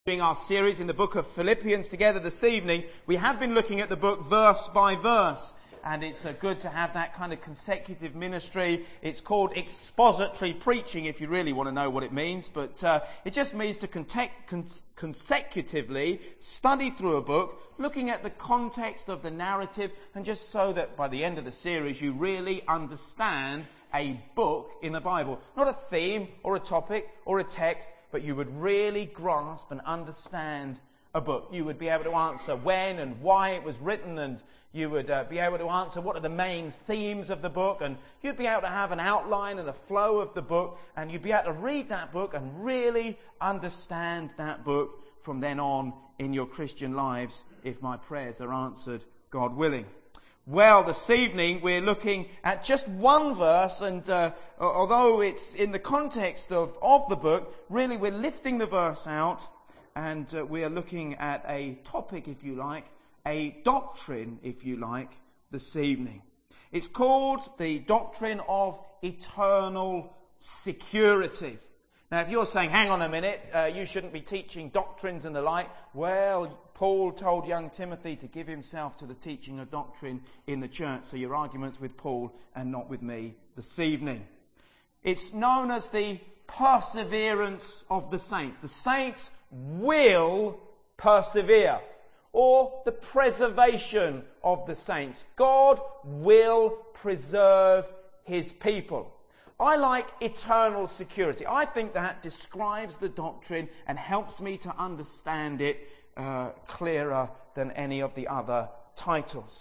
Doing our series in the book of Philippians together this evening. We have been looking at the book verse by verse, and it's good to have that kind of consecutive ministry. It's called expository preaching, if you really want to know what it means, but it just means to consecutively study through a book, looking at the context of the narrative, and just so that by the end of the series you really understand a book in the Bible. Not a theme or a topic or a text, but you would really grasp and understand a book. You would be able to answer when and why it was written, and you would be able to answer what are the main themes of the book, and you'd be able to have an outline and a flow of the book, and you'd be able to read that book and really understand that book from then on in your Christian lives, if my prayers are answered, God willing. Well, this evening we're looking at just one verse, and although it's in the context of the book, really we're lifting the verse out, and we are looking at a topic, if you like, a doctrine, if you like, this evening. It's called the doctrine of eternal security. Now, if you're saying, hang on a minute, you shouldn't be teaching doctrines and the like, well, Paul told young Timothy to give himself to the teaching of doctrine in the church. So your argument's with Paul and not with me this evening. It's known as the perseverance of the saints. The saints will persevere. Or the preservation of the saints. God will preserve his people. I like eternal security. I think that describes the doctrine and helps me to understand it clearer than any of the other titles.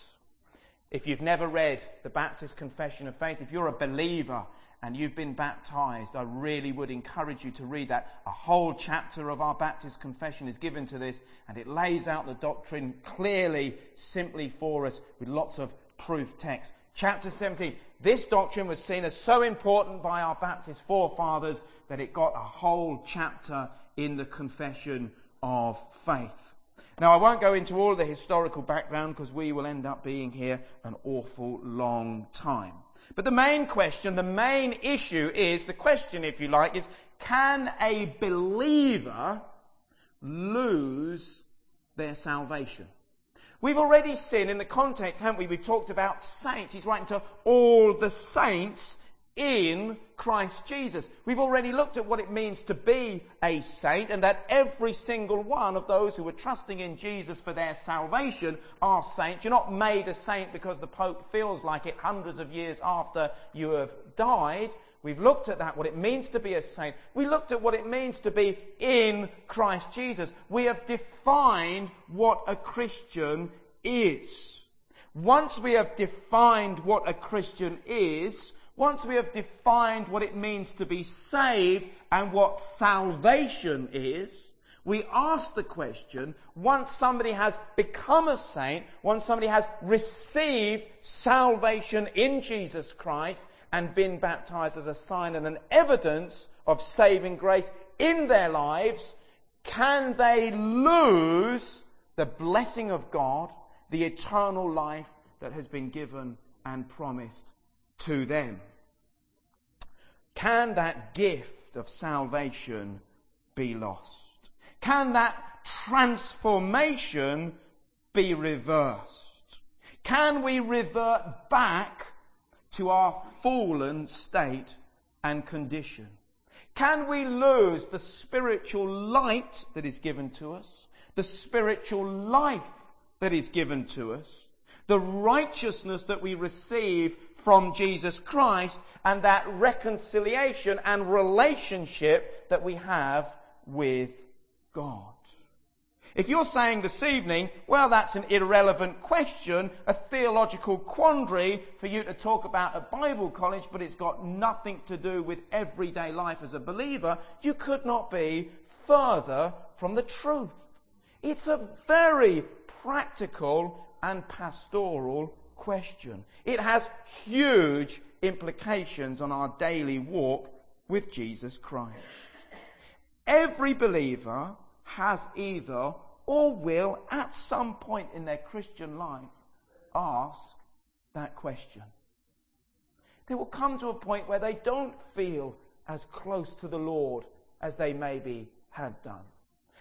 If you've never read the Baptist Confession of Faith, if you're a believer and you've been baptized, I really would encourage you to read that. A whole chapter of our Baptist Confession is given to this, and it lays out the doctrine clearly, simply for us, with lots of proof text. Chapter 17. This doctrine was seen as so important by our Baptist forefathers that it got a whole chapter in the Confession of Faith. Now, I won't go into all the historical background because we will end up being here an awful long time. But the main question, the main issue is, the question, if you like, is can a believer lose their salvation? We've already seen in the context, haven't we? We've talked about saints. He's writing to all the saints in Christ Jesus. We've already looked at what it means to be a saint, and that every single one of those who are trusting in Jesus for their salvation are saints. You're not made a saint because the Pope feels like it hundreds of years after you have died. We've looked at that, what it means to be a saint. We looked at what it means to be in Christ Jesus. We have defined what a Christian is. Once we have defined what a Christian is, once we have defined what it means to be saved and what salvation is, we ask the question, once somebody has become a saint, once somebody has received salvation in Jesus Christ and been baptized as a sign and an evidence of saving grace in their lives, can they lose the blessing of God, the eternal life that has been given and promised to them? Can that gift of salvation be lost? Can that transformation be reversed? Can we revert back to our fallen state and condition? Can we lose the spiritual light that is given to us, the spiritual life that is given to us, the righteousness that we receive from Jesus Christ, and that reconciliation and relationship that we have with God? If you're saying this evening, well, that's an irrelevant question, a theological quandary for you to talk about at Bible college, but it's got nothing to do with everyday life as a believer, you could not be further from the truth. It's a very practical and pastoral question. It has huge implications on our daily walk with Jesus Christ. Every believer has either or will at some point in their Christian life ask that question. They will come to a point where they don't feel as close to the Lord as they maybe had done.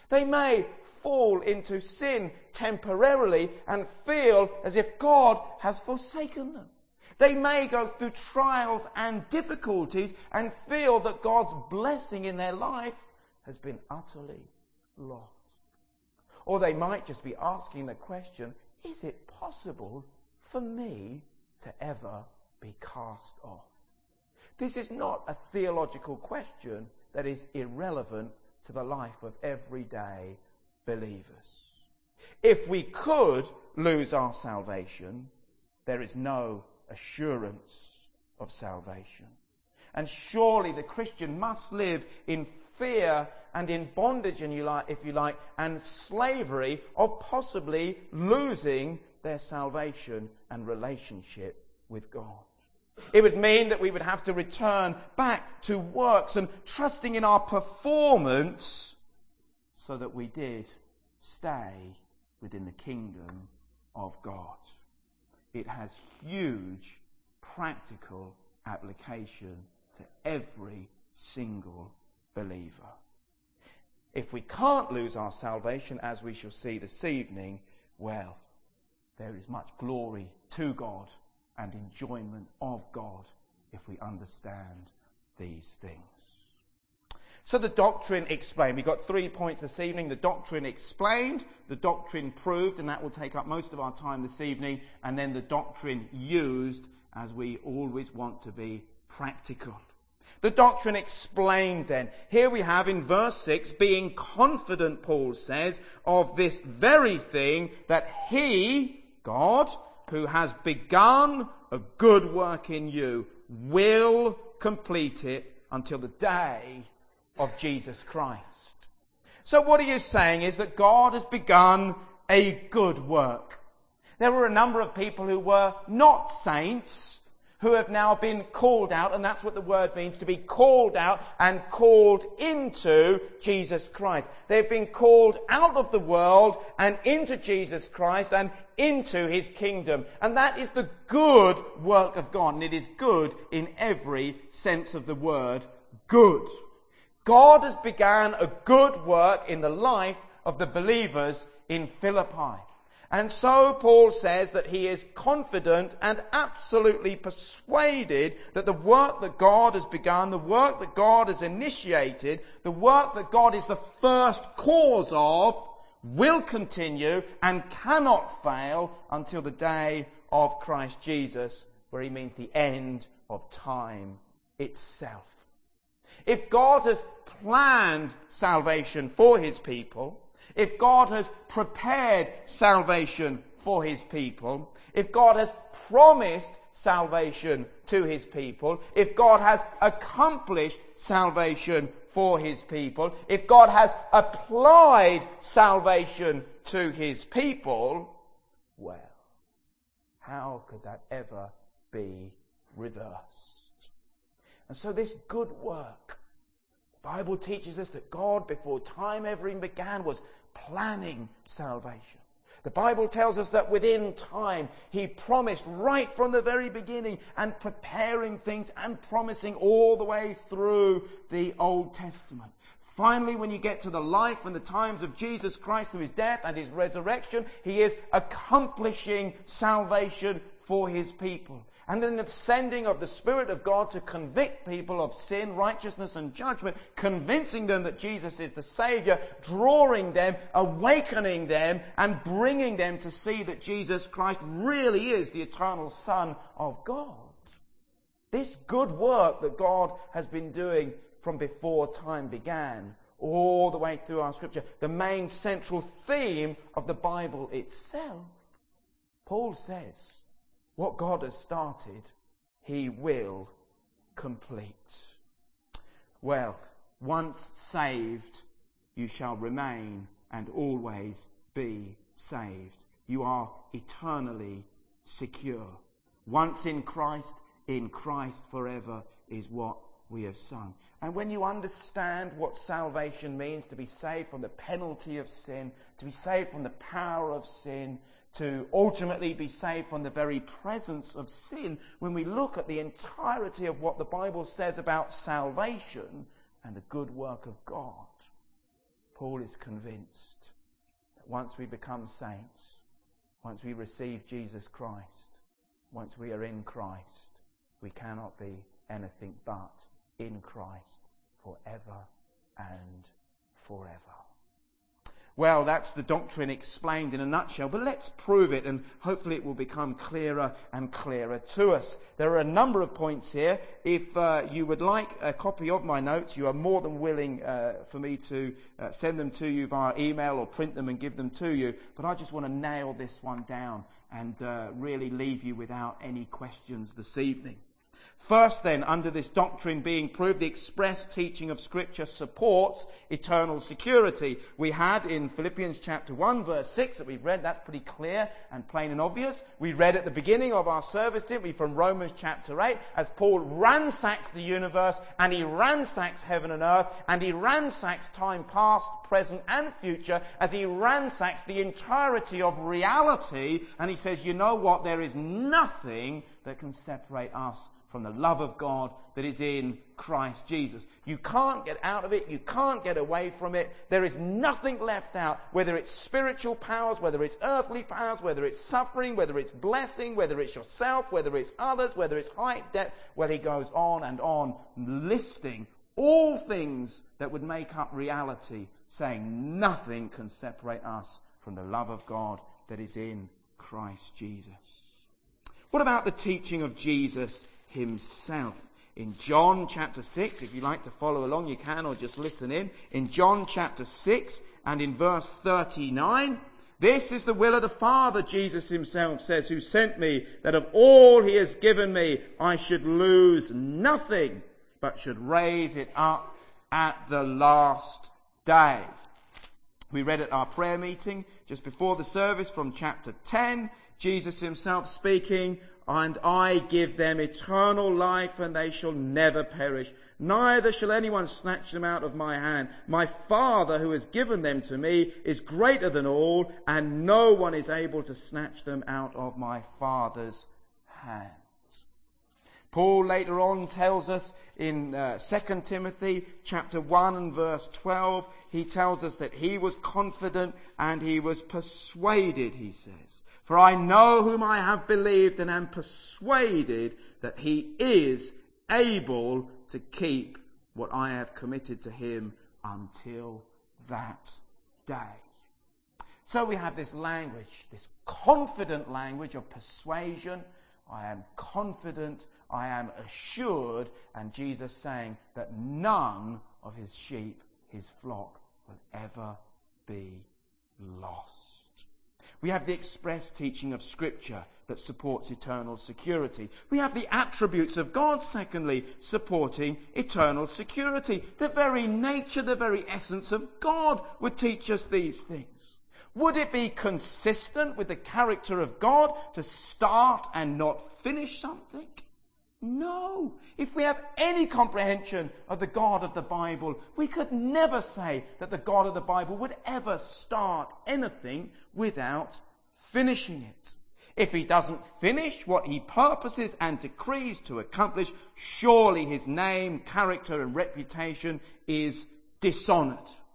They may fall into sin temporarily and feel as if God has forsaken them. They may go through trials and difficulties and feel that God's blessing in their life has been utterly lost. Or they might just be asking the question, is it possible for me to ever be cast off? This is not a theological question that is irrelevant to the life of everyday believers. If we could lose our salvation, there is no assurance of salvation. And surely the Christian must live in fear and in bondage, if you like, and slavery of possibly losing their salvation and relationship with God. It would mean that we would have to return back to works and trusting in our performance so that we did stay within the kingdom of God. It has huge practical application to every single believer. If we can't lose our salvation, as we shall see this evening, well, there is much glory to God and enjoyment of God if we understand these things. So the doctrine explained. We've got 3 points this evening. The doctrine explained, the doctrine proved, and that will take up most of our time this evening, and then the doctrine used, as we always want to be practical. The doctrine explained then. Here we have in verse 6, being confident, Paul says, of this very thing, that he, God, who has begun a good work in you, will complete it until the day of Jesus Christ. So what he is saying is that God has begun a good work. There were a number of people who were not saints who have now been called out, and that's what the word means, to be called out and called into Jesus Christ. They've been called out of the world and into Jesus Christ and into his kingdom. And that is the good work of God, and it is good in every sense of the word, good. God has begun a good work in the life of the believers in Philippi. And so Paul says that he is confident and absolutely persuaded that the work that God has begun, the work that God has initiated, the work that God is the first cause of, will continue and cannot fail until the day of Christ Jesus, where he means the end of time itself. If God has planned salvation for his people, if God has prepared salvation for his people, if God has promised salvation to his people, if God has accomplished salvation for his people, if God has applied salvation to his people, well, how could that ever be reversed? And so this good work, the Bible teaches us that God, before time ever began, was planning salvation. The Bible tells us that within time, he promised right from the very beginning and preparing things and promising all the way through the Old Testament. Finally, when you get to the life and the times of Jesus Christ, through his death and his resurrection, he is accomplishing salvation for his people. And then the sending of the Spirit of God to convict people of sin, righteousness and judgment, convincing them that Jesus is the Saviour, drawing them, awakening them, and bringing them to see that Jesus Christ really is the eternal Son of God. This good work that God has been doing from before time began, all the way through our Scripture, the main central theme of the Bible itself, Paul says, what God has started, he will complete. Well, once saved, you shall remain and always be saved. You are eternally secure. Once in Christ forever is what we have sung. And when you understand what salvation means, to be saved from the penalty of sin, to be saved from the power of sin, to ultimately be saved from the very presence of sin, when we look at the entirety of what the Bible says about salvation and the good work of God, Paul is convinced that once we become saints, once we receive Jesus Christ, once we are in Christ, we cannot be anything but in Christ forever and forever. Well, that's the doctrine explained in a nutshell, but let's prove it, and hopefully it will become clearer and clearer to us. There are a number of points here. If you would like a copy of my notes, you are more than willing for me to send them to you via email or print them and give them to you, but I just want to nail this one down and really leave you without any questions this evening. First then, under this doctrine being proved, the express teaching of Scripture supports eternal security. We had in Philippians chapter 1 verse 6 that we've read, that's pretty clear and plain and obvious. We read at the beginning of our service, didn't we, from Romans chapter 8, as Paul ransacks the universe, and he ransacks heaven and earth, and he ransacks time past, present and future, as he ransacks the entirety of reality, and he says, you know what, there is nothing that can separate us from the love of God that is in Christ Jesus. You can't get out of it. You can't get away from it. There is nothing left out, whether it's spiritual powers, whether it's earthly powers, whether it's suffering, whether it's blessing, whether it's yourself, whether it's others, whether it's height, depth. Well, he goes on and on, listing all things that would make up reality, saying nothing can separate us from the love of God that is in Christ Jesus. What about the teaching of Jesus himself? In John chapter 6, if you like to follow along you can, or just listen in. In John chapter 6 and in verse 39, this is the will of the Father, Jesus himself says, who sent me, that of all he has given me I should lose nothing, but should raise it up at the last day. We read at our prayer meeting just before the service from chapter 10, Jesus himself speaking, and I give them eternal life, and they shall never perish. Neither shall anyone snatch them out of my hand. My Father who has given them to me is greater than all, and no one is able to snatch them out of my Father's hands. Paul later on tells us in 2 Timothy chapter 1 and verse 12, he tells us that he was confident and he was persuaded, he says. For I know whom I have believed and am persuaded that he is able to keep what I have committed to him until that day. So we have this language, this confident language of persuasion. I am confident, I am assured, and Jesus saying that none of his sheep, his flock, will ever be lost. We have the express teaching of Scripture that supports eternal security. We have the attributes of God, secondly, supporting eternal security. The very nature, the very essence of God would teach us these things. Would it be consistent with the character of God to start and not finish something? No. If we have any comprehension of the God of the Bible, we could never say that the God of the Bible would ever start anything without finishing it. If he doesn't finish what he purposes and decrees to accomplish, surely his name, character and reputation is dishonored.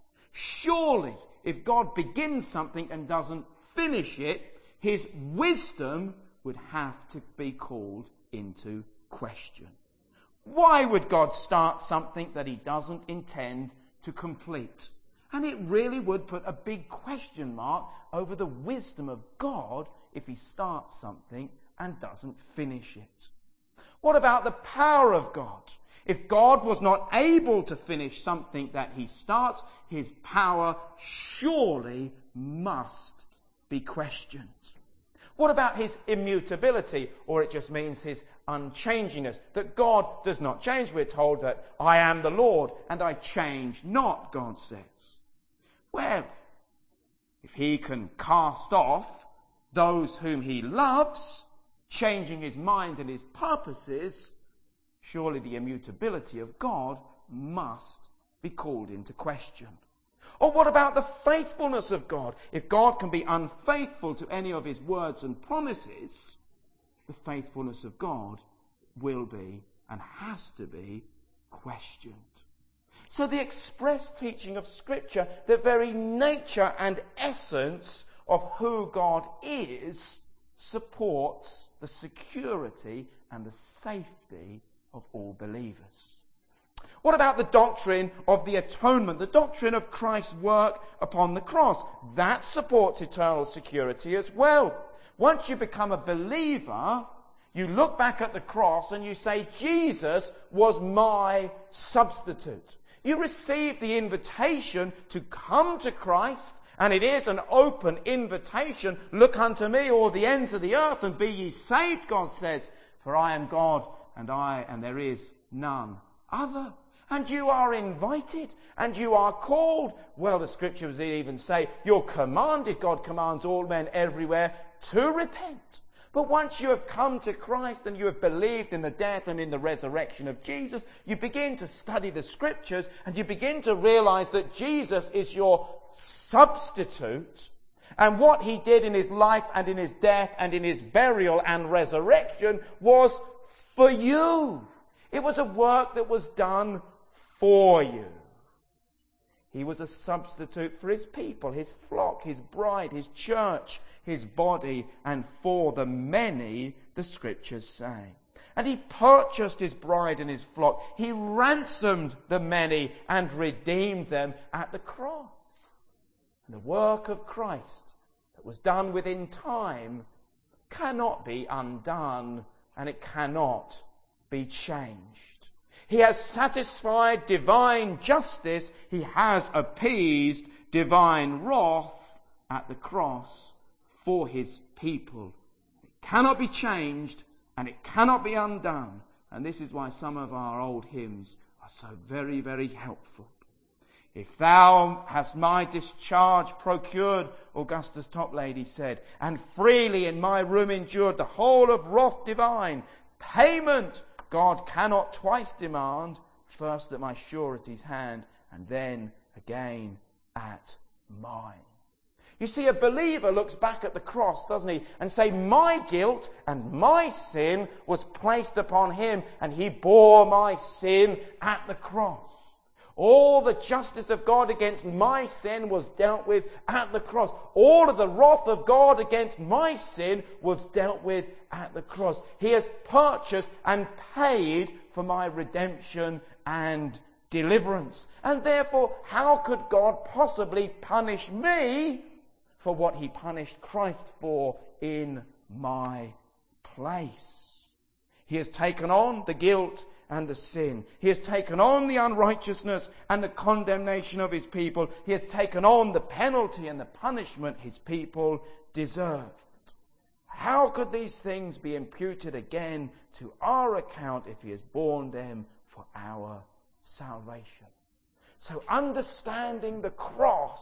Surely, if God begins something and doesn't finish it, his wisdom would have to be called into question. Why would God start something that he doesn't intend to complete? And it really would put a big question mark over the wisdom of God if he starts something and doesn't finish it. What about the power of God? If God was not able to finish something that he starts, his power surely must be questioned. What about his immutability? Or it just means his unchanginess. That God does not change. We're told that I am the Lord and I change not, God says. Well, if he can cast off those whom he loves, changing his mind and his purposes, surely the immutability of God must be called into question. Or what about the faithfulness of God? If God can be unfaithful to any of his words and promises, the faithfulness of God will be and has to be questioned. So the express teaching of Scripture, the very nature and essence of who God is, supports the security and the safety of all believers. What about the doctrine of the atonement, the doctrine of Christ's work upon the cross? That supports eternal security as well. Once you become a believer, you look back at the cross and you say, Jesus was my substitute. You receive the invitation to come to Christ, and it is an open invitation. Look unto me, all the ends of the earth, and be ye saved, God says. For I am God, and there is none other. And you are invited, and you are called. Well, the Scriptures even say, you're commanded, God commands all men everywhere, to repent. But once you have come to Christ and you have believed in the death and in the resurrection of Jesus, you begin to study the Scriptures and you begin to realize that Jesus is your substitute, and what he did in his life and in his death and in his burial and resurrection was for you. It was a work that was done for you. He was a substitute for his people, his flock, his bride, his church, his body, and for the many, the Scriptures say. And he purchased his bride and his flock. He ransomed the many and redeemed them at the cross. And the work of Christ that was done within time cannot be undone, and it cannot be changed. He has satisfied divine justice. He has appeased divine wrath at the cross for his people. It cannot be changed and it cannot be undone. And this is why some of our old hymns are so very, very helpful. If thou hast my discharge procured, Augustus Toplady said, and freely in my room endured the whole of wrath divine, payment God cannot twice demand, first at my surety's hand, and then again at mine. You see, a believer looks back at the cross, doesn't he, and say, my guilt and my sin was placed upon him, and he bore my sin at the cross. All the justice of God against my sin was dealt with at the cross. All of the wrath of God against my sin was dealt with at the cross. He has purchased and paid for my redemption and deliverance. And therefore, how could God possibly punish me for what he punished Christ for in my place? He has taken on the guilt and the sin. He has taken on the unrighteousness and the condemnation of his people. He has taken on the penalty and the punishment his people deserved. How could these things be imputed again to our account if he has borne them for our salvation? So understanding the cross,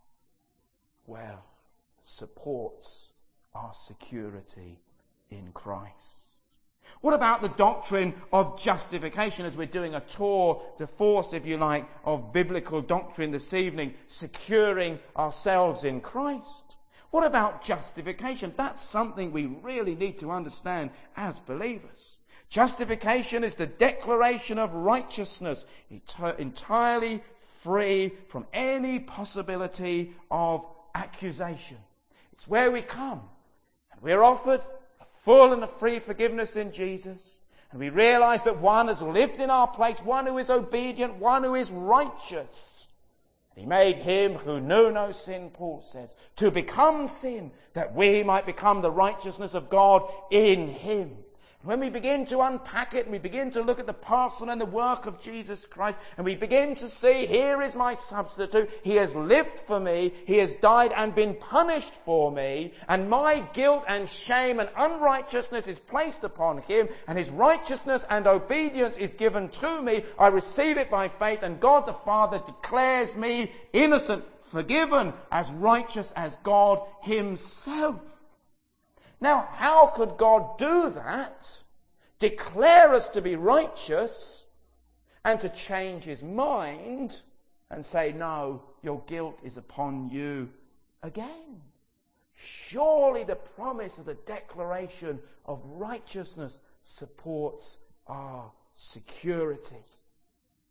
well, supports our security in Christ. What about the doctrine of justification, as we're doing a tour de force, if you like, of biblical doctrine this evening, securing ourselves in Christ? What about justification? That's something we really need to understand as believers. Justification is the declaration of righteousness, entirely free from any possibility of accusation. It's where we come and we're offered full and a free forgiveness in Jesus. And we realize that one has lived in our place, one who is obedient, one who is righteous. And he made him who knew no sin, Paul says, to become sin, that we might become the righteousness of God in him. When we begin to unpack it and we begin to look at the person and the work of Jesus Christ, and we begin to see, here is my substitute, he has lived for me, he has died and been punished for me, and my guilt and shame and unrighteousness is placed upon him, and his righteousness and obedience is given to me, I receive it by faith, and God the Father declares me innocent, forgiven, as righteous as God himself. Now, how could God do that, declare us to be righteous, and to change his mind and say, no, your guilt is upon you again? Surely the promise of the declaration of righteousness supports our security.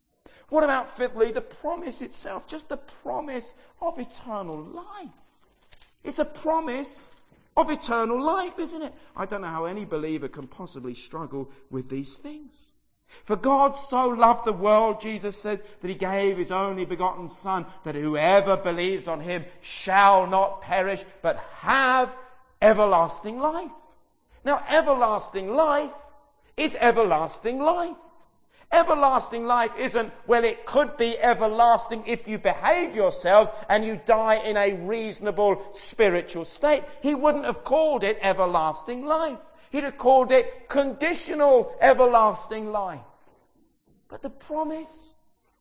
What about fifthly, the promise itself? Just the promise of eternal life. It's a promise of eternal life, isn't it? I don't know how any believer can possibly struggle with these things. For God so loved the world, Jesus said, that he gave his only begotten Son, that whoever believes on him shall not perish, but have everlasting life. Now, everlasting life is everlasting life. Everlasting life isn't, well, it could be everlasting if you behave yourself and you die in a reasonable spiritual state. He wouldn't have called it everlasting life. He'd have called it conditional everlasting life. But the promise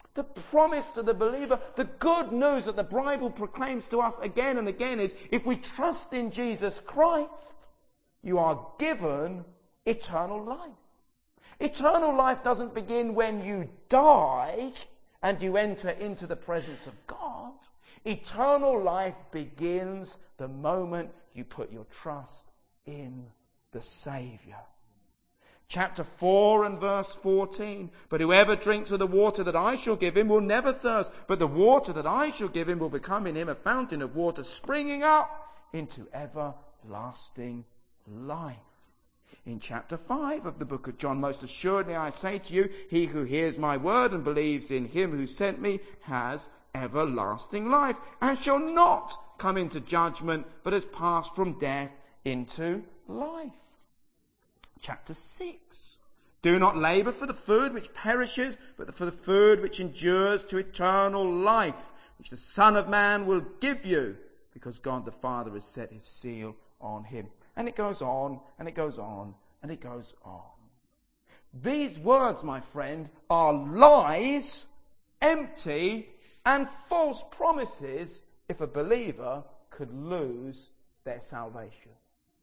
to the believer, the good news that the Bible proclaims to us again and again is, if we trust in Jesus Christ, you are given eternal life. Eternal life doesn't begin when you die and you enter into the presence of God. Eternal life begins the moment you put your trust in the Saviour. Chapter 4 and verse 14. But whoever drinks of the water that I shall give him will never thirst, but the water that I shall give him will become in him a fountain of water springing up into everlasting life. In chapter 5 of the book of John, most assuredly I say to you, he who hears my word and believes in him who sent me has everlasting life, and shall not come into judgment, but has passed from death into life. Chapter 6. Do not labour for the food which perishes, but for the food which endures to eternal life, which the Son of Man will give you, because God the Father has set his seal on him. And it goes on, and it goes on, and it goes on. These words, my friend, are lies, empty, and false promises if a believer could lose their salvation.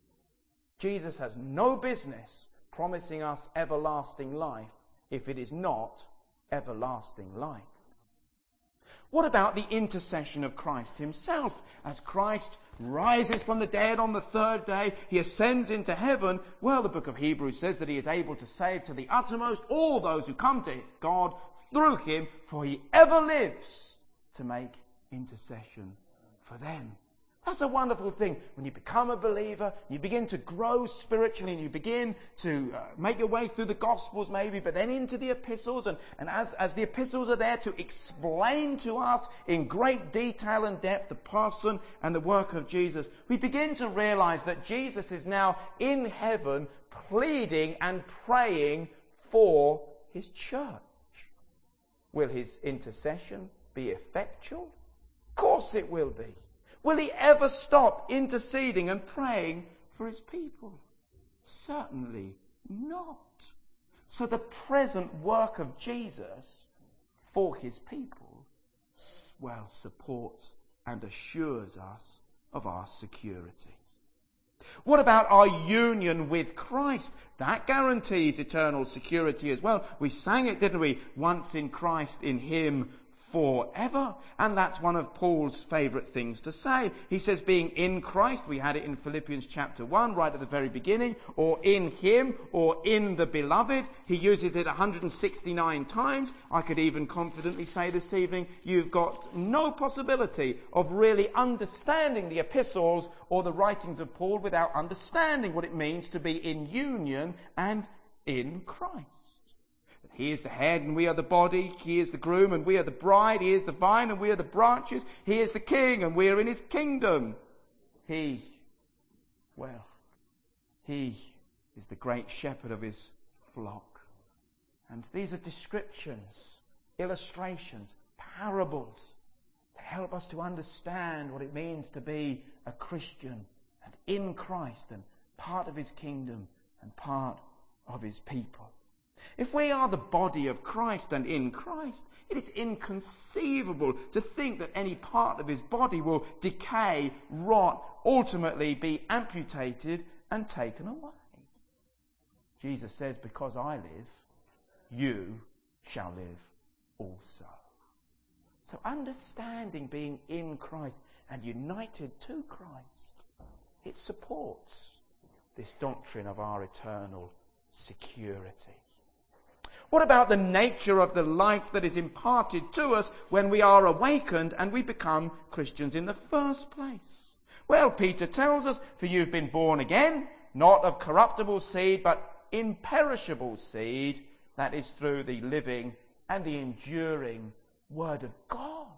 Jesus has no business promising us everlasting life if it is not everlasting life. What about the intercession of Christ himself? As Christ rises from the dead on the third day, he ascends into heaven. Well, the book of Hebrews says that he is able to save to the uttermost all those who come to God through him, for he ever lives to make intercession for them. That's a wonderful thing. When you become a believer, you begin to grow spiritually, and you begin to make your way through the Gospels maybe, but then into the epistles. And as the epistles are there to explain to us in great detail and depth the person and the work of Jesus, we begin to realize that Jesus is now in heaven pleading and praying for his church. Will his intercession be effectual? Of course it will be. Will he ever stop interceding and praying for his people? Certainly not. So the present work of Jesus for his people, well, supports and assures us of our security. What about our union with Christ? That guarantees eternal security as well. We sang it, didn't we? Once in Christ, in him forever. And that's one of Paul's favourite things to say. He says being in Christ, we had it in Philippians chapter 1 right at the very beginning, or in him, or in the beloved. He uses it 169 times. I could even confidently say this evening, you've got no possibility of really understanding the epistles or the writings of Paul without understanding what it means to be in union and in Christ. He is the head and we are the body. He is the groom and we are the bride. He is the vine and we are the branches. He is the king and we are in his kingdom. He is the great shepherd of his flock. And these are descriptions, illustrations, parables to help us to understand what it means to be a Christian and in Christ and part of his kingdom and part of his people. If we are the body of Christ and in Christ, it is inconceivable to think that any part of his body will decay, rot, ultimately be amputated and taken away. Jesus says, because I live, you shall live also. So understanding being in Christ and united to Christ, it supports this doctrine of our eternal security. What about the nature of the life that is imparted to us when we are awakened and we become Christians in the first place? Well, Peter tells us, for you've been born again, not of corruptible seed, but imperishable seed, that is through the living and the enduring Word of God.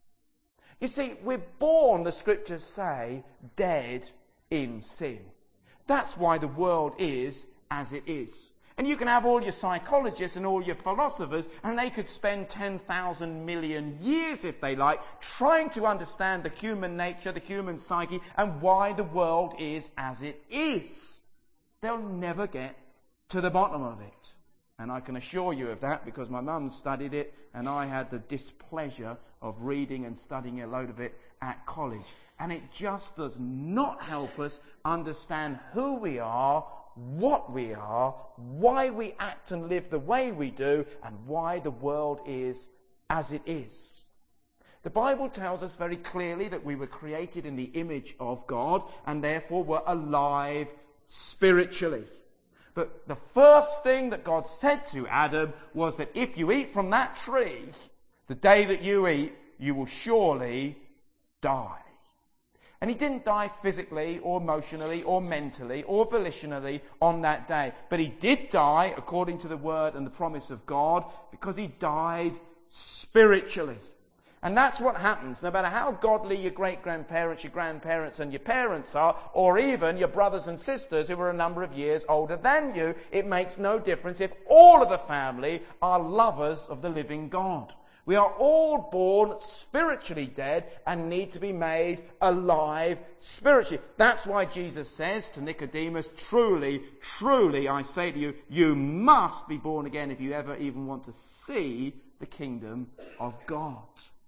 You see, we're born, the Scriptures say, dead in sin. That's why the world is as it is. And you can have all your psychologists and all your philosophers, and they could spend 10,000 million years, if they like, trying to understand the human nature, the human psyche, and why the world is as it is. They'll never get to the bottom of it. And I can assure you of that because my mum studied it, and I had the displeasure of reading and studying a load of it at college. And it just does not help us understand who we are, what we are, why we act and live the way we do, and why the world is as it is. The Bible tells us very clearly that we were created in the image of God and therefore were alive spiritually. But the first thing that God said to Adam was that if you eat from that tree, the day that you eat, you will surely die. And he didn't die physically or emotionally or mentally or volitionally on that day. But he did die according to the word and the promise of God because he died spiritually. And that's what happens. No matter how godly your great-grandparents, your grandparents and your parents are, or even your brothers and sisters who are a number of years older than you, it makes no difference if all of the family are lovers of the living God. We are all born spiritually dead and need to be made alive spiritually. That's why Jesus says to Nicodemus, truly, truly, I say to you, you must be born again if you ever even want to see the kingdom of God.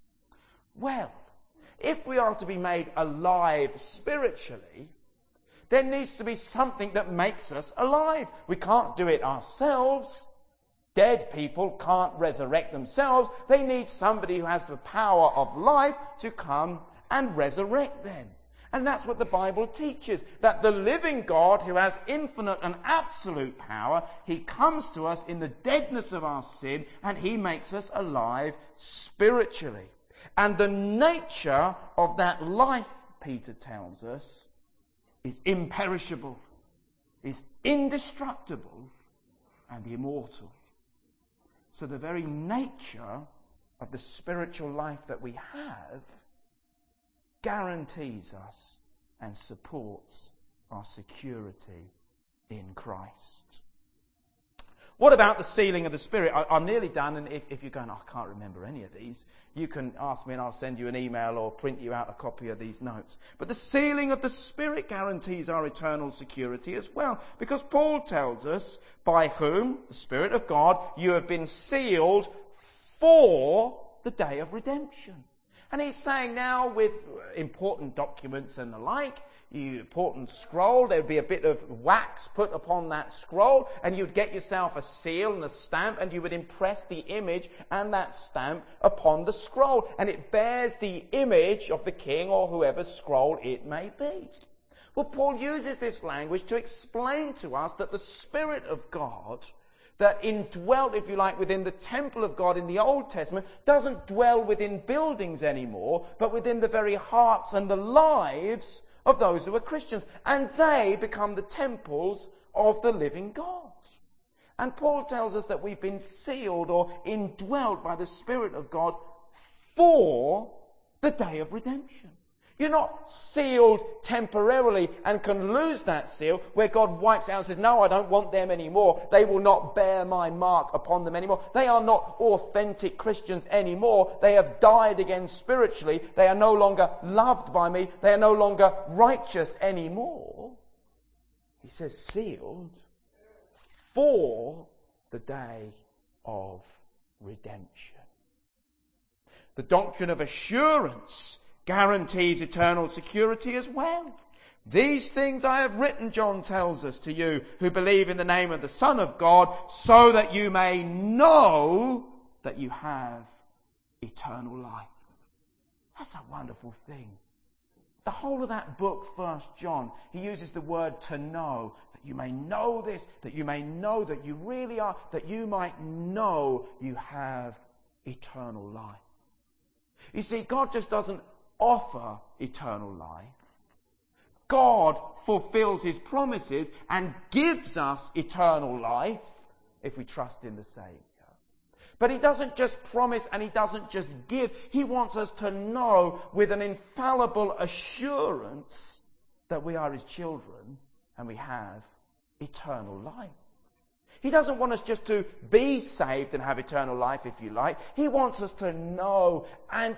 Well, if we are to be made alive spiritually, there needs to be something that makes us alive. We can't do it ourselves. Dead people can't resurrect themselves. They need somebody who has the power of life to come and resurrect them. And that's what the Bible teaches, that the living God who has infinite and absolute power, he comes to us in the deadness of our sin and he makes us alive spiritually. And the nature of that life, Peter tells us, is imperishable, is indestructible and immortal. So the very nature of the spiritual life that we have guarantees us and supports our security in Christ. What about the sealing of the Spirit? I'm nearly done, and if you're going, I can't remember any of these, you can ask me and I'll send you an email or print you out a copy of these notes. But the sealing of the Spirit guarantees our eternal security as well, because Paul tells us, by whom, the Spirit of God, you have been sealed for the day of redemption. And he's saying now with important documents and the like, important scroll, there would be a bit of wax put upon that scroll, and you'd get yourself a seal and a stamp, and you would impress the image and that stamp upon the scroll, and it bears the image of the king or whoever's scroll it may be. Well, Paul uses this language to explain to us that the Spirit of God that indwelt, if you like, within the temple of God in the Old Testament doesn't dwell within buildings anymore, but within the very hearts and the lives of those who are Christians. And they become the temples of the living God. And Paul tells us that we've been sealed or indwelt by the Spirit of God for the day of redemption. You're not sealed temporarily and can lose that seal where God wipes out and says, no, I don't want them anymore. They will not bear my mark upon them anymore. They are not authentic Christians anymore. They have died again spiritually. They are no longer loved by me. They are no longer righteous anymore. He says sealed for the day of redemption. The doctrine of assurance guarantees eternal security as well. These things I have written, John tells us, to you who believe in the name of the Son of God, so that you may know that you have eternal life. That's a wonderful thing. The whole of that book, 1 John, he uses the word to know. you may know this, that you may know that you really are, that you might know you have eternal life. You see, God just doesn't offer eternal life. God fulfills his promises and gives us eternal life if we trust in the Saviour. But he doesn't just promise and he doesn't just give. He wants us to know with an infallible assurance that we are his children and we have eternal life. He doesn't want us just to be saved and have eternal life, if you like. He wants us to know and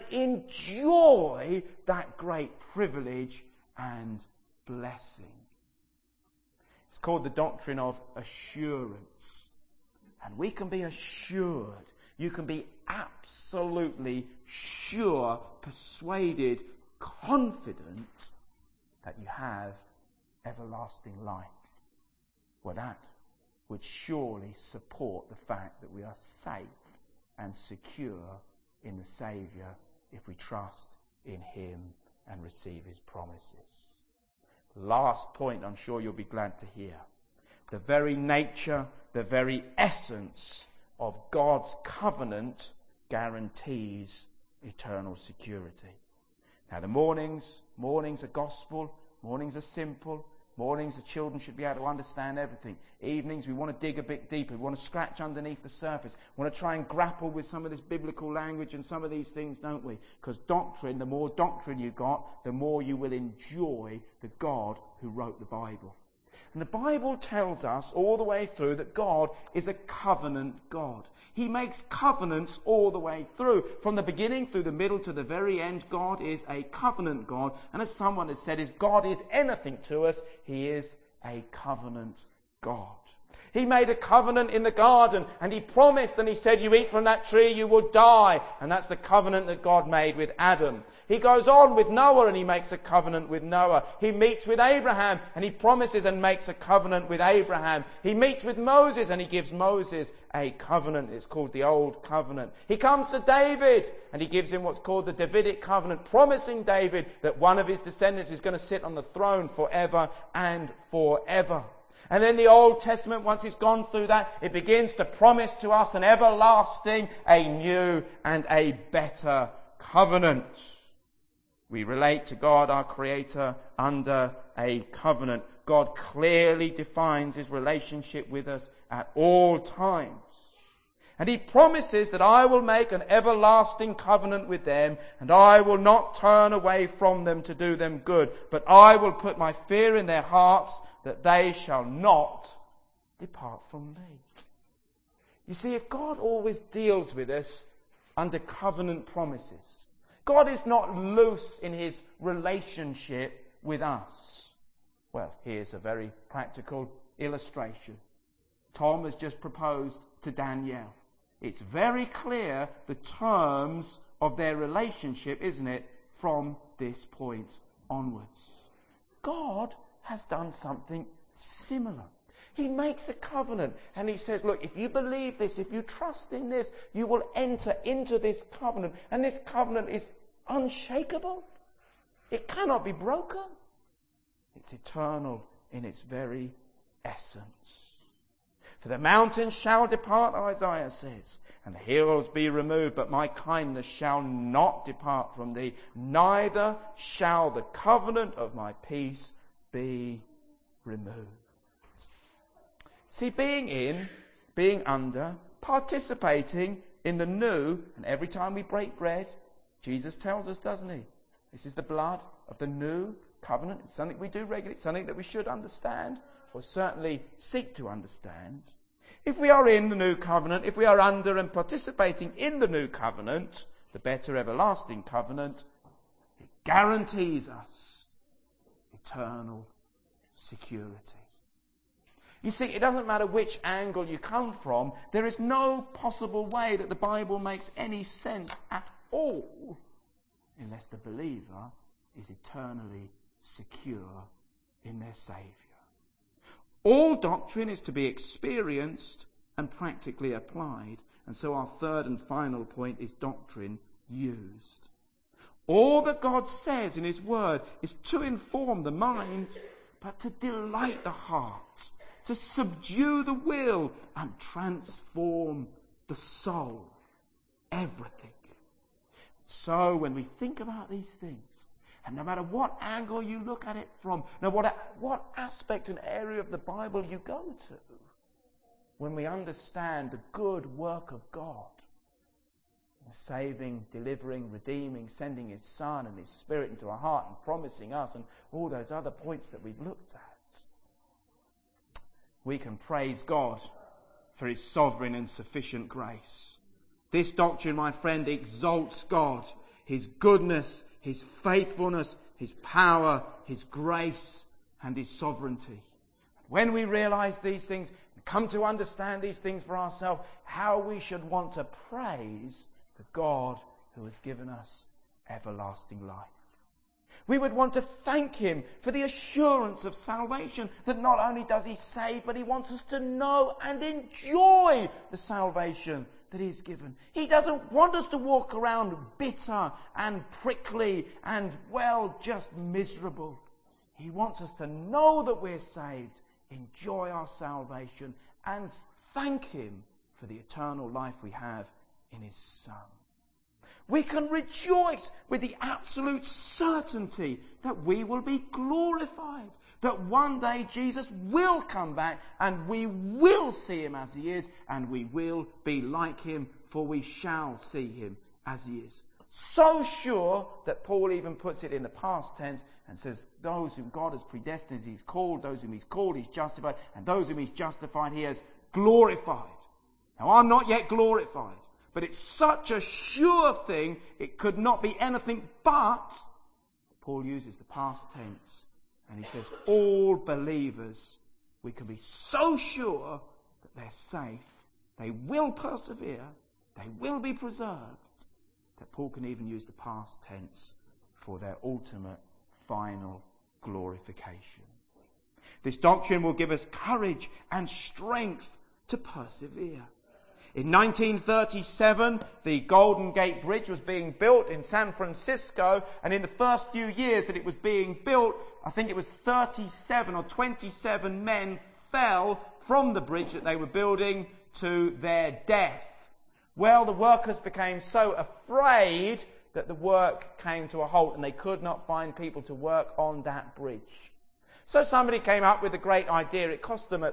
enjoy that great privilege and blessing. It's called the doctrine of assurance. And we can be assured. You can be absolutely sure, persuaded, confident that you have everlasting life. Well, that would surely support the fact that we are safe and secure in the Saviour if we trust in him and receive his promises. Last point, I'm sure you'll be glad to hear. The very nature, the very essence of God's covenant guarantees eternal security. Now the mornings are gospel, mornings are simple, mornings the children should be able to understand everything. Evenings we want to dig a bit deeper, we want to scratch underneath the surface, we want to try and grapple with some of this biblical language and some of these things, don't we? Because doctrine, the more doctrine you got, the more you will enjoy the God who wrote the Bible. And the Bible tells us all the way through that God is a covenant God. He makes covenants all the way through. From the beginning through the middle to the very end, God is a covenant God. And as someone has said, if God is anything to us, he is a covenant God. He made a covenant in the garden and he promised and he said, you eat from that tree, you will die. And that's the covenant that God made with Adam. He goes on with Noah and he makes a covenant with Noah. He meets with Abraham and he promises and makes a covenant with Abraham. He meets with Moses and he gives Moses a covenant. It's called the Old Covenant. He comes to David and he gives him what's called the Davidic covenant, promising David that one of his descendants is going to sit on the throne forever and forever. And then the Old Testament, once it's gone through that, it begins to promise to us an everlasting, a new and a better covenant. We relate to God, our Creator, under a covenant. God clearly defines his relationship with us at all times. And he promises that I will make an everlasting covenant with them, and I will not turn away from them to do them good, but I will put my fear in their hearts that they shall not depart from me. You see, if God always deals with us under covenant promises, God is not loose in his relationship with us. Well, here's a very practical illustration. Tom has just proposed to Danielle. It's very clear the terms of their relationship, isn't it, from this point onwards. God has done something similar. He makes a covenant and he says, look, if you believe this, if you trust in this, you will enter into this covenant. And this covenant is unshakable. It cannot be broken. It's eternal in its very essence. For the mountains shall depart, Isaiah says, and the hills be removed, but my kindness shall not depart from thee, neither shall the covenant of my peace be removed. See, being in, being under, participating in the new, and every time we break bread, Jesus tells us, doesn't he? This is the blood of the new covenant. It's something we do regularly. It's something that we should understand, or certainly seek to understand. If we are in the new covenant, if we are under and participating in the new covenant, the better everlasting covenant, it guarantees us eternal security. You see, it doesn't matter which angle you come from, there is no possible way that the Bible makes any sense at all unless the believer is eternally secure in their Saviour. All doctrine is to be experienced and practically applied. And so our third and final point is doctrine used. All that God says in his word is to inform the mind, but to delight the heart to subdue the will and transform the soul. Everything. So when we think about these things, and no matter what angle you look at it from, no matter what aspect and area of the Bible you go to, when we understand the good work of God, saving, delivering, redeeming, sending His Son and His Spirit into our heart and promising us and all those other points that we've looked at, we can praise God for His sovereign and sufficient grace. This doctrine, my friend, exalts God, His goodness, His faithfulness, His power, His grace, and His sovereignty. When we realize these things, and come to understand these things for ourselves, how we should want to praise the God who has given us everlasting life. We would want to thank Him for the assurance of salvation, that not only does He save, but He wants us to know and enjoy the salvation that He's given. He doesn't want us to walk around bitter and prickly and, just miserable. He wants us to know that we're saved, enjoy our salvation, and thank Him for the eternal life we have in His Son. We can rejoice with the absolute certainty that we will be glorified, that one day Jesus will come back and we will see Him as He is, and we will be like Him, for we shall see Him as He is. So sure that Paul even puts it in the past tense and says, those whom God has predestined, He's called, those whom He's called, He's justified, and those whom He's justified, He has glorified. Now, I'm not yet glorified, but it's such a sure thing, it could not be anything but, Paul uses the past tense, and he says, all believers, we can be so sure that they're safe, they will persevere, they will be preserved, that Paul can even use the past tense for their ultimate, final glorification. This doctrine will give us courage and strength to persevere. In 1937, the Golden Gate Bridge was being built in San Francisco, and in the first few years that it was being built, I think it was 37 or 27 men fell from the bridge that they were building to their death. Well, the workers became so afraid that the work came to a halt, and they could not find people to work on that bridge. So somebody came up with a great idea. It cost them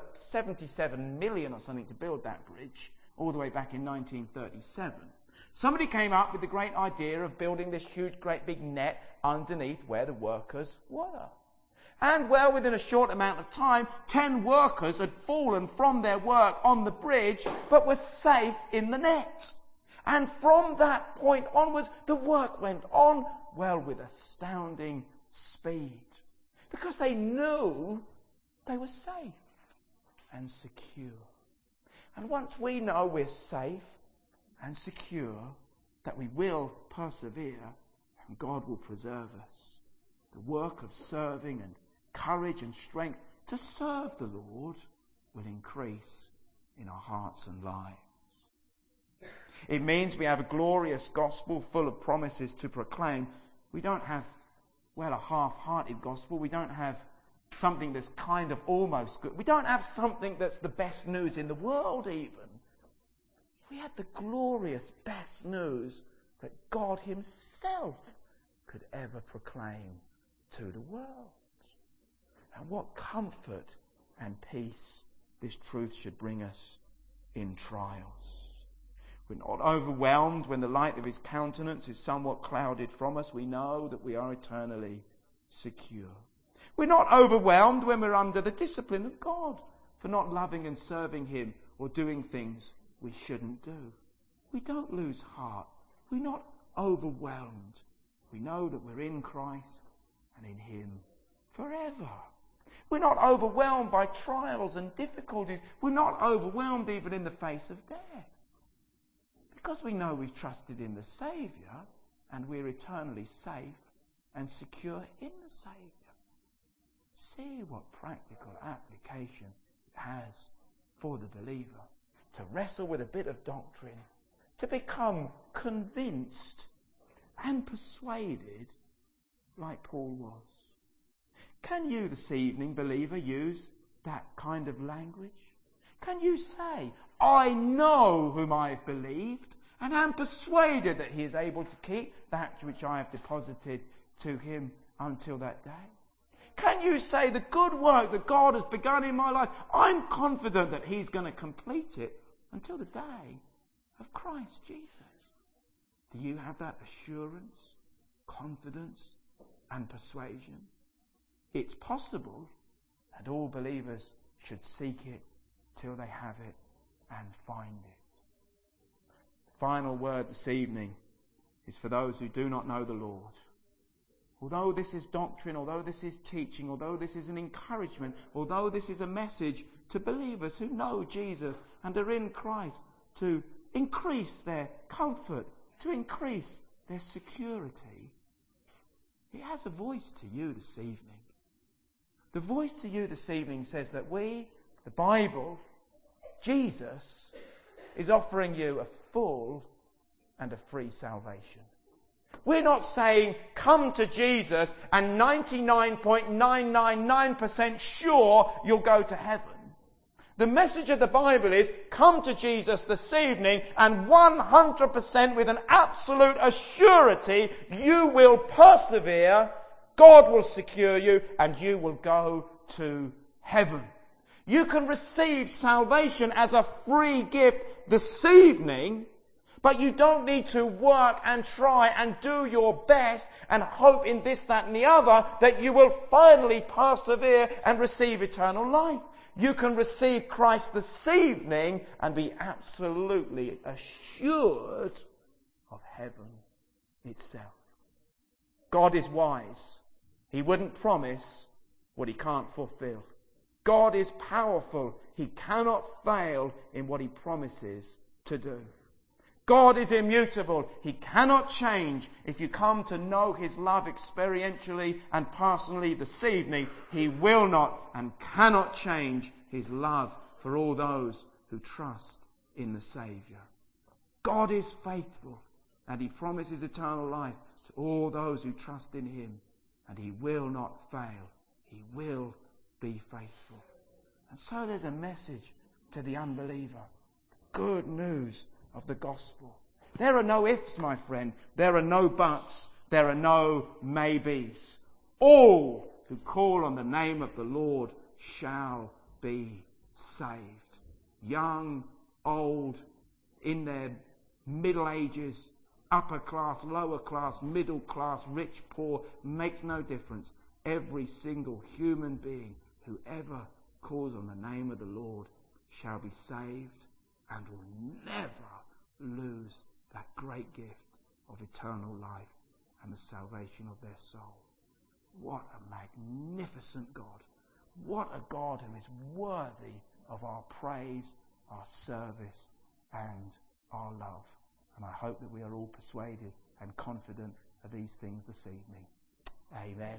$77 million or something to build that bridge, all the way back in 1937. Somebody came up with the great idea of building this huge, great big net underneath where the workers were. And within a short amount of time, 10 workers had fallen from their work on the bridge, but were safe in the net. And from that point onwards, the work went on, with astounding speed. Because they knew they were safe and secure. And once we know we're safe and secure, that we will persevere, and God will preserve us. The work of serving and courage and strength to serve the Lord will increase in our hearts and lives. It means we have a glorious gospel full of promises to proclaim. We don't have, a half-hearted gospel. We don't have something that's kind of almost good. We don't have something that's the best news in the world even. We had the glorious best news that God Himself could ever proclaim to the world. And what comfort and peace this truth should bring us in trials. We're not overwhelmed when the light of His countenance is somewhat clouded from us. We know that we are eternally secure. We're not overwhelmed when we're under the discipline of God for not loving and serving Him or doing things we shouldn't do. We don't lose heart. We're not overwhelmed. We know that we're in Christ and in Him forever. We're not overwhelmed by trials and difficulties. We're not overwhelmed even in the face of death. Because we know we've trusted in the Saviour and we're eternally safe and secure in the Saviour. See what practical application it has for the believer to wrestle with a bit of doctrine, to become convinced and persuaded like Paul was. Can you this evening, believer, use that kind of language? Can you say, I know whom I have believed, and am persuaded that he is able to keep that which I have deposited to him until that day? Can you say the good work that God has begun in my life, I'm confident that he's going to complete it until the day of Christ Jesus? Do you have that assurance, confidence, and persuasion? It's possible, and all believers should seek it till they have it and find it. The final word this evening is for those who do not know the Lord. Although this is doctrine, although this is teaching, although this is an encouragement, although this is a message to believers who know Jesus and are in Christ, to increase their comfort, to increase their security, it has a voice to you this evening. The voice to you this evening says that we, the Bible, Jesus, is offering you a full and a free salvation. We're not saying come to Jesus and 99.999% sure you'll go to heaven. The message of the Bible is come to Jesus this evening and 100% with an absolute assurity you will persevere, God will secure you, and you will go to heaven. You can receive salvation as a free gift this evening, but you don't need to work and try and do your best and hope in this, that and the other that you will finally persevere and receive eternal life. You can receive Christ this evening and be absolutely assured of heaven itself. God is wise. He wouldn't promise what he can't fulfill. God is powerful. He cannot fail in what he promises to do. God is immutable. He cannot change. If you come to know his love experientially and personally this evening, he will not and cannot change his love for all those who trust in the Saviour. God is faithful, and he promises eternal life to all those who trust in him, and he will not fail. He will be faithful. And so there's a message to the unbeliever. Good news of the gospel. There are no ifs, my friend. There are no buts. There are no maybes. All who call on the name of the Lord shall be saved. Young, old, in their middle ages, upper class, lower class, middle class, rich, poor, makes no difference. Every single human being who ever calls on the name of the Lord shall be saved and will never lose that great gift of eternal life and the salvation of their soul. What a magnificent God. What a God who is worthy of our praise, our service, and our love. And I hope that we are all persuaded and confident of these things this evening. Amen.